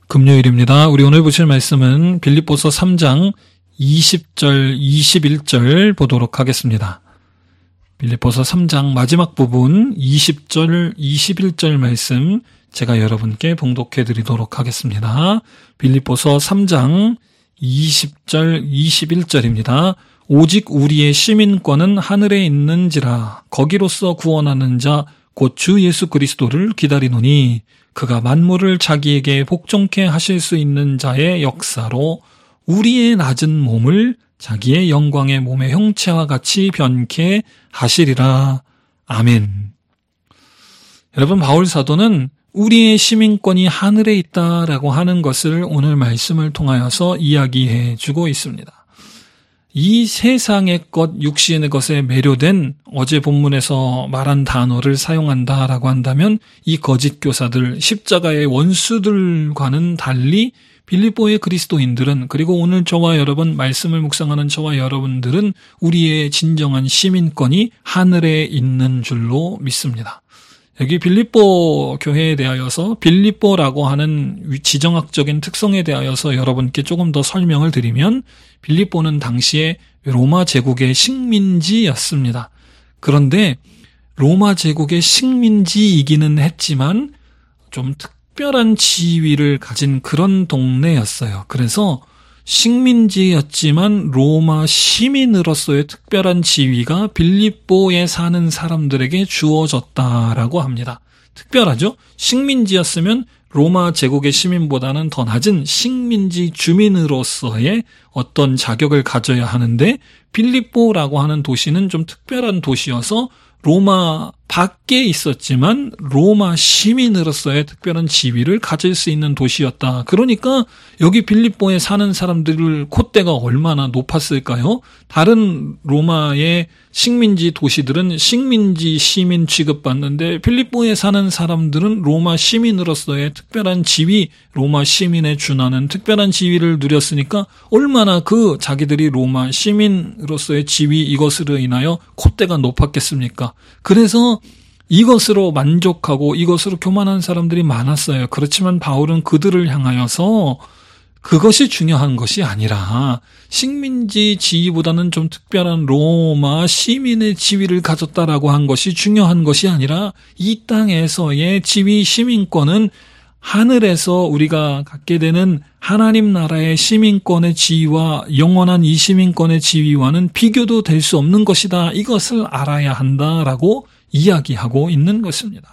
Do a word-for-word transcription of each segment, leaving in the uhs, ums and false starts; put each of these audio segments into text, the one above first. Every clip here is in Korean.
금요일입니다. 우리 오늘 보실 말씀은 빌립보서 삼 장 이십 절, 이십일 절 보도록 하겠습니다. 빌립보서 삼 장 마지막 부분 이십 절, 이십일 절 말씀 제가 여러분께 봉독해 드리도록 하겠습니다. 빌립보서 삼 장 이십 절, 이십일 절입니다. 오직 우리의 시민권은 하늘에 있는지라 거기로서 구원하는 자 곧 주 예수 그리스도를 기다리노니 그가 만물을 자기에게 복종케 하실 수 있는 자의 역사로 우리의 낮은 몸을 자기의 영광의 몸의 형체와 같이 변케 하시리라. 아멘. 여러분, 바울 사도는 우리의 시민권이 하늘에 있다라고 하는 것을 오늘 말씀을 통하여서 이야기해 주고 있습니다. 이 세상의 것, 육신의 것에 매료된 어제 본문에서 말한 단어를 사용한다라고 한다면 이 거짓 교사들, 십자가의 원수들과는 달리 빌립보의 그리스도인들은, 그리고 오늘 저와 여러분, 말씀을 묵상하는 저와 여러분들은 우리의 진정한 시민권이 하늘에 있는 줄로 믿습니다. 여기 빌립보 교회에 대하여서 빌립보라고 하는 지정학적인 특성에 대하여서 여러분께 조금 더 설명을 드리면, 빌립보는 당시에 로마 제국의 식민지였습니다. 그런데 로마 제국의 식민지이기는 했지만 좀 특별한 지위를 가진 그런 동네였어요. 그래서 식민지였지만 로마 시민으로서의 특별한 지위가 빌립보에 사는 사람들에게 주어졌다라고 합니다. 특별하죠? 식민지였으면 로마 제국의 시민보다는 더 낮은 식민지 주민으로서의 어떤 자격을 가져야 하는데, 빌립보라고 하는 도시는 좀 특별한 도시여서 로마 밖에 있었지만 로마 시민으로서의 특별한 지위를 가질 수 있는 도시였다. 그러니까 여기 빌립보에 사는 사람들 콧대가 얼마나 높았을까요? 다른 로마의 식민지 도시들은 식민지 시민 취급받는데 빌립보에 사는 사람들은 로마 시민으로서의 특별한 지위, 로마 시민에 준하는 특별한 지위를 누렸으니까 얼마나 그 자기들이 로마 시민으로서의 지위, 이것으로 인하여 콧대가 높았겠습니까? 그래서 이것으로 만족하고 이것으로 교만한 사람들이 많았어요. 그렇지만 바울은 그들을 향하여서 그것이 중요한 것이 아니라 식민지 지위보다는 좀 특별한 로마 시민의 지위를 가졌다라고 한 것이 중요한 것이 아니라 이 땅에서의 지위, 시민권은 하늘에서 우리가 갖게 되는 하나님 나라의 시민권의 지위와 영원한 이 시민권의 지위와는 비교도 될 수 없는 것이다. 이것을 알아야 한다라고 이야기하고 있는 것입니다.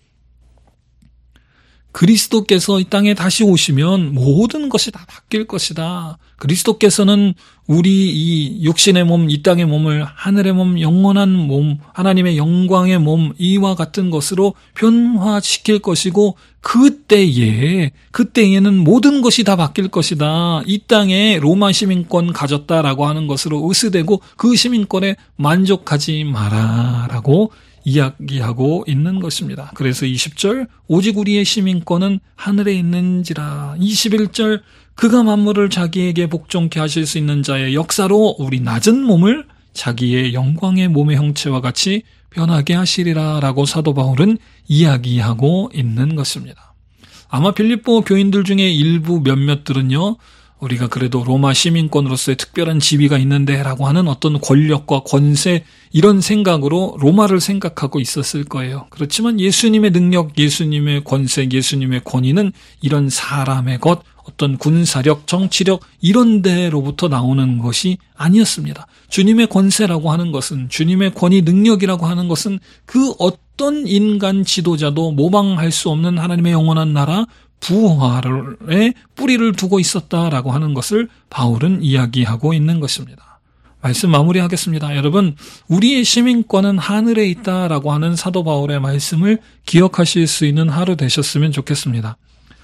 그리스도께서 이 땅에 다시 오시면 모든 것이 다 바뀔 것이다. 그리스도께서는 우리 이 육신의 몸, 이 땅의 몸을 하늘의 몸, 영원한 몸, 하나님의 영광의 몸, 이와 같은 것으로 변화시킬 것이고, 그때에, 그때에는 모든 것이 다 바뀔 것이다. 이 땅에 로마 시민권 가졌다라고 하는 것으로 으스대고 그 시민권에 만족하지 마라라고 이야기하고 있는 것입니다. 그래서 이십 절, 오직 우리의 시민권은 하늘에 있는지라. 이십일 절, 그가 만물을 자기에게 복종케 하실 수 있는 자의 역사로 우리 낮은 몸을 자기의 영광의 몸의 형체와 같이 변하게 하시리라 라고 사도 바울은 이야기하고 있는 것입니다. 아마 빌립보 교인들 중에 일부 몇몇들은요, 우리가 그래도 로마 시민권으로서의 특별한 지위가 있는데 라고 하는 어떤 권력과 권세, 이런 생각으로 로마를 생각하고 있었을 거예요. 그렇지만 예수님의 능력, 예수님의 권세, 예수님의 권위는 이런 사람의 것, 어떤 군사력, 정치력 이런 데로부터 나오는 것이 아니었습니다. 주님의 권세라고 하는 것은, 주님의 권위, 능력이라고 하는 것은 그 어떤 인간 지도자도 모방할 수 없는 하나님의 영원한 나라, 부활에 뿌리를 두고 있었다라고 하는 것을 바울은 이야기하고 있는 것입니다. 말씀 마무리하겠습니다. 여러분, 우리의 시민권은 하늘에 있다라고 하는 사도 바울의 말씀을 기억하실 수 있는 하루 되셨으면 좋겠습니다.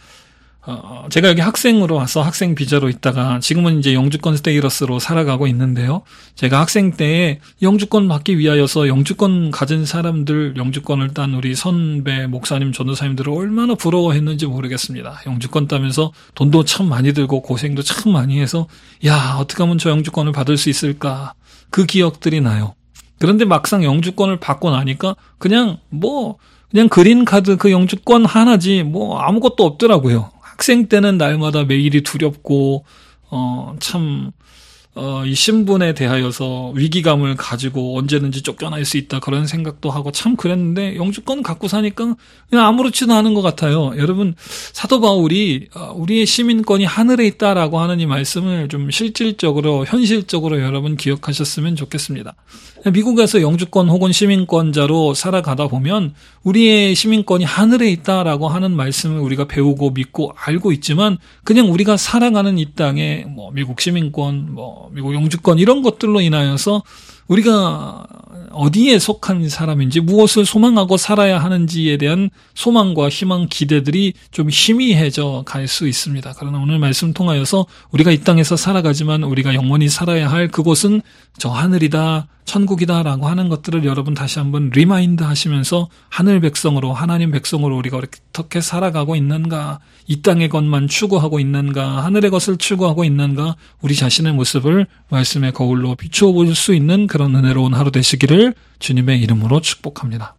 어, 제가 여기 학생으로 와서 학생 비자로 있다가 지금은 이제 영주권 스테이러스로 살아가고 있는데요. 제가 학생 때에 영주권 받기 위하여서 영주권 가진 사람들, 영주권을 딴 우리 선배, 목사님, 전도사님들을 얼마나 부러워했는지 모르겠습니다. 영주권 따면서 돈도 참 많이 들고 고생도 참 많이 해서 야, 어떻게 하면 저 영주권을 받을 수 있을까? 그 기억들이 나요. 그런데 막상 영주권을 받고 나니까 그냥 뭐 그냥 그린카드 그 영주권 하나지 뭐 아무것도 없더라고요. 학생 때는 날마다 매일이 두렵고 어, 참 어, 이 신분에 대하여서 위기감을 가지고 언제든지 쫓겨날 수 있다 그런 생각도 하고 참 그랬는데 영주권 갖고 사니까 그냥 아무렇지도 않은 것 같아요. 여러분 사도 바울이 우리의 시민권이 하늘에 있다라고 하는 이 말씀을 좀 실질적으로 현실적으로 여러분 기억하셨으면 좋겠습니다. 미국에서 영주권 혹은 시민권자로 살아가다 보면 우리의 시민권이 하늘에 있다라고 하는 말씀을 우리가 배우고 믿고 알고 있지만 그냥 우리가 살아가는 이 땅에 뭐 미국 시민권, 뭐 미국 영주권 이런 것들로 인하여서 우리가 어디에 속한 사람인지 무엇을 소망하고 살아야 하는지에 대한 소망과 희망, 기대들이 좀 희미해져 갈 수 있습니다. 그러나 오늘 말씀 통하여서 우리가 이 땅에서 살아가지만 우리가 영원히 살아야 할 그곳은 저 하늘이다, 천국이다라고 하는 것들을 여러분 다시 한번 리마인드 하시면서 하늘 백성으로 하나님 백성으로 우리가 어떻게 살아가고 있는가, 이 땅의 것만 추구하고 있는가, 하늘의 것을 추구하고 있는가, 우리 자신의 모습을 말씀의 거울로 비추어 볼 수 있는 그런 은혜로운 하루 되시기를 주님의 이름으로 축복합니다.